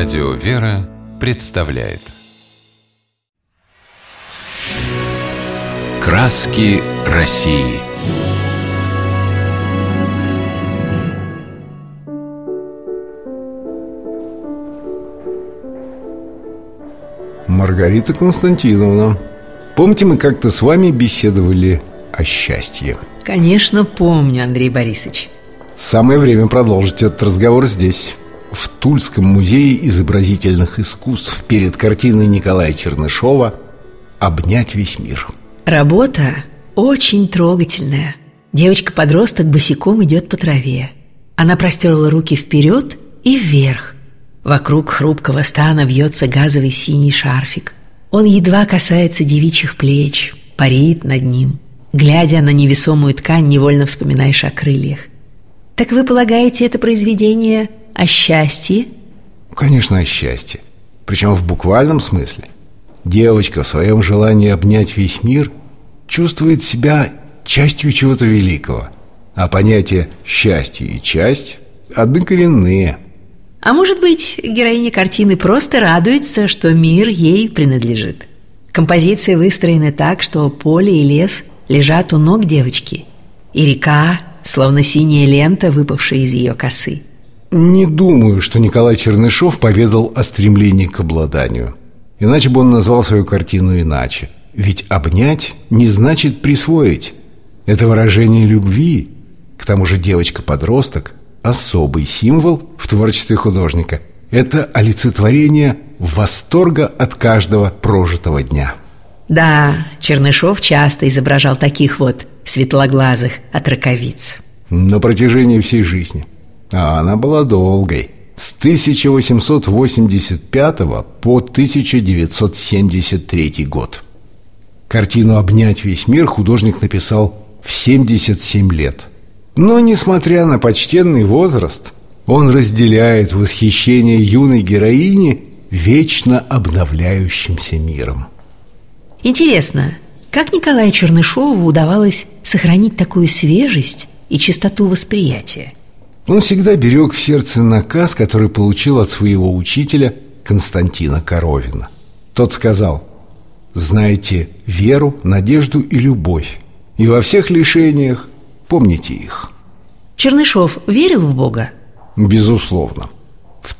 Радио «Вера» представляет «Краски России». Маргарита Константиновна, помните, мы как-то с вами беседовали о счастье? Конечно, помню, Андрей Борисович. Самое время продолжить этот разговор здесь, в Тульском музее изобразительных искусств, перед картиной Николая Чернышова «Обнять весь мир». Работа очень трогательная. Девочка-подросток босиком идет по траве. Она простерла руки вперед и вверх. Вокруг хрупкого стана вьется газовый синий шарфик. Он едва касается девичьих плеч, парит над ним. Глядя на невесомую ткань, невольно вспоминаешь о крыльях. Так вы полагаете, это произведение о счастье? Конечно, о счастье. Причем в буквальном смысле. Девочка в своем желании обнять весь мир чувствует себя частью чего-то великого. А понятия «счастье» и «часть» однокоренные. А может быть, героиня картины просто радуется, что мир ей принадлежит. Композиция выстроена так, что поле и лес лежат у ног девочки, и река, словно синяя лента, выпавшая из ее косы. Не думаю, что Николай Чернышов поведал о стремлении к обладанию. Иначе бы он назвал свою картину иначе. Ведь обнять не значит присвоить. Это выражение любви. К тому же девочка-подросток – особый символ в творчестве художника. Это олицетворение восторга от каждого прожитого дня. Да, Чернышов часто изображал таких вот светлоглазых отроковиц. На протяжении всей жизни. А она была долгой. С 1885 по 1973 год. Картину «Обнять весь мир» художник написал в 77 лет. Но, несмотря на почтенный возраст, он разделяет восхищение юной героини вечно обновляющимся миром. Интересно, как Николаю Чернышову удавалось сохранить такую свежесть и чистоту восприятия? Он всегда берег в сердце наказ, который получил от своего учителя Константина Коровина. Тот сказал: «Знайте веру, надежду и любовь, и во всех лишениях помните их». Чернышов верил в Бога? Безусловно. В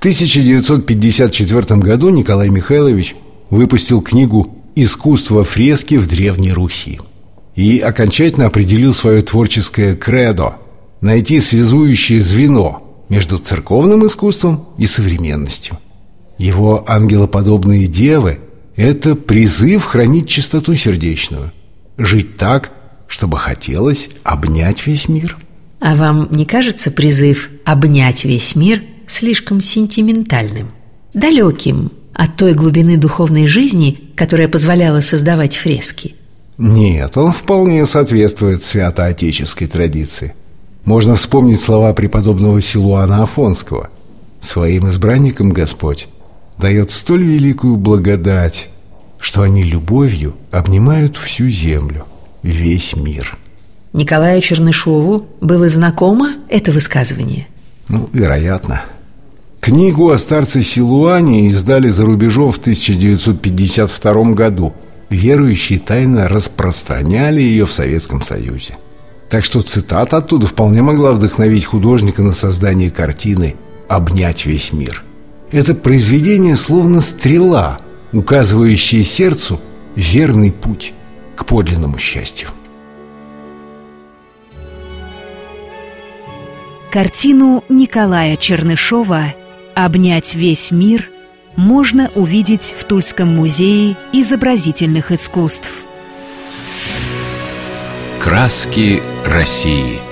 1954 году Николай Михайлович выпустил книгу «Искусство фрески в Древней Руси» и окончательно определил свое творческое кредо – найти связующее звено между церковным искусством и современностью. Его ангелоподобные девы – это призыв хранить чистоту сердечную, жить так, чтобы хотелось обнять весь мир. А вам не кажется призыв обнять весь мир слишком сентиментальным, далеким от той глубины духовной жизни, которая позволяла создавать фрески? Нет, он вполне соответствует святоотеческой традиции. Можно вспомнить слова преподобного Силуана Афонского: «Своим избранникам Господь дает столь великую благодать, что они любовью обнимают всю землю, весь мир». Николаю Чернышову было знакомо это высказывание? Вероятно. Книгу о старце Силуане издали за рубежом в 1952 году. Верующие тайно распространяли ее в Советском Союзе. Так что цитата оттуда вполне могла вдохновить художника на создание картины «Обнять весь мир». Это произведение словно стрела, указывающая сердцу верный путь к подлинному счастью. Картину Николая Чернышова «Обнять весь мир» можно увидеть в Тульском музее изобразительных искусств. «Краски России».